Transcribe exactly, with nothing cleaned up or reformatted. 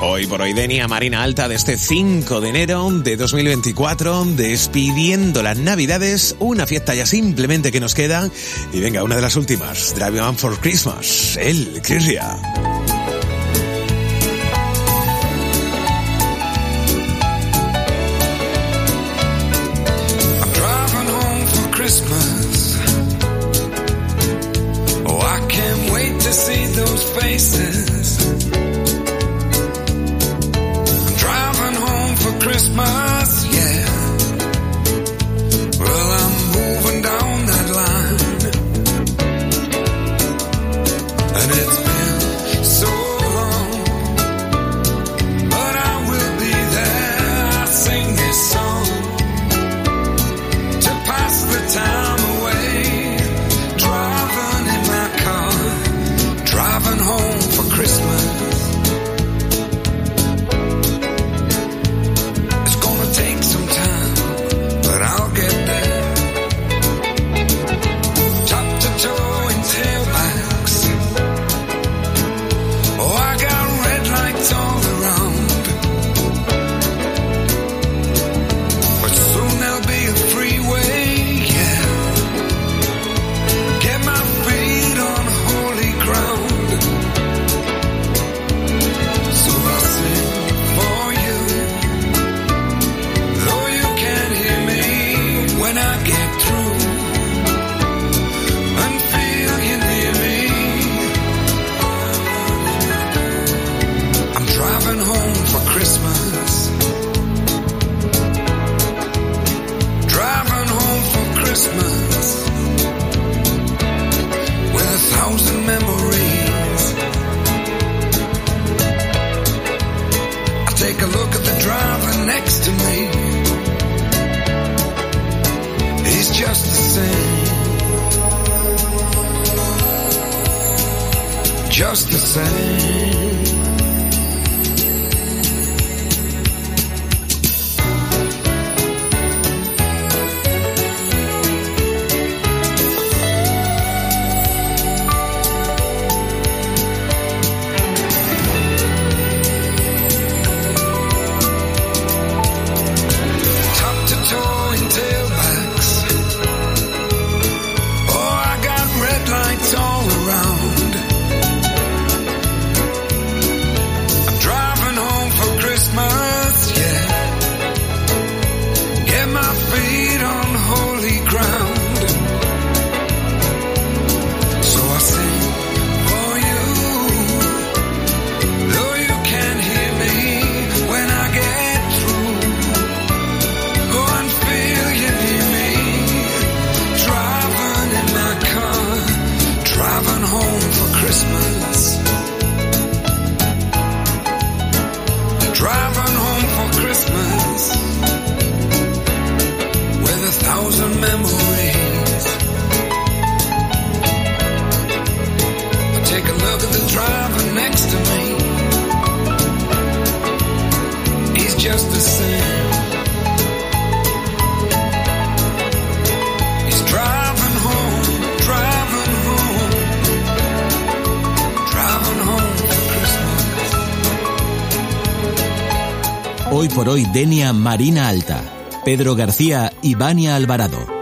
Hoy por hoy, Denia Marina Alta, de este cinco de enero de dos mil veinticuatro, despidiendo las Navidades, una fiesta ya simplemente que nos queda. Y venga, una de las últimas, Driving Home for Christmas, el Chris Ria. I'm driving home for Christmas. Oh, I can't wait to see those faces. For Christmas, yeah. Well, I'm moving down that line, and it's been so long, but I will be there. I sing this song to pass the time away, driving in my car, driving home for Christmas. Just the same. Top to toe in tailbacks. Oh, I got red lights all around. Christmas, yeah. Get my feet on holy ground. So I sing for you, though you can't hear me when I get through. Go and feel you near me, driving in my car, driving home for Christmas. Driving home for Christmas with a thousand memories. I take a look at the driver next to me. He's just the same. He's driving home, driving home, driving home for Christmas. Hoy por hoy, Denia Marina Alta, Pedro García y Vania Alvarado.